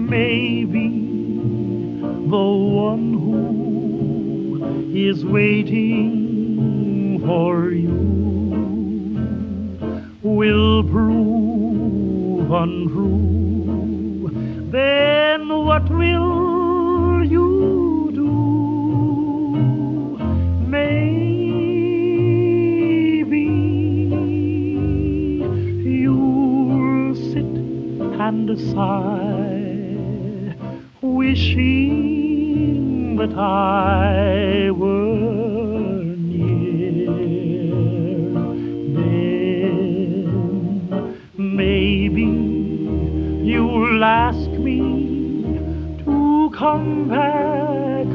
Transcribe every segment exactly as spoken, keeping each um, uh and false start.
Maybe the one who is waiting for you will prove untrue. Then what will you do? Maybe you'll sit and sigh, wishing that I were near. Then maybe you'll ask me to come back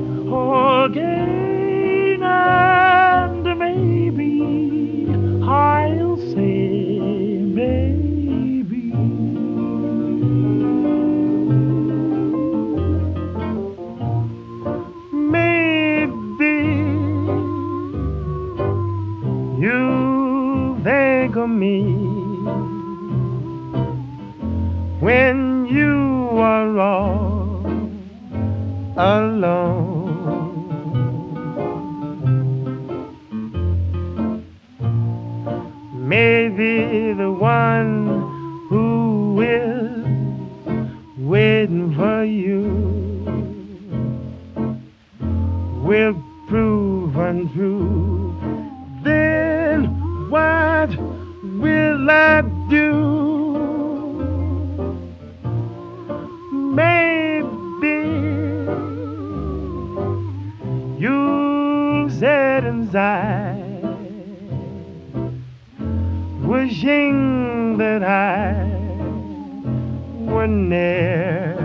again, and maybe I'll say maybe. Maybe you think of me when you are all alone. Maybe the one who is waiting for you will prove untrue. Then what will I do? Maybe you sit inside, wishing that I were near.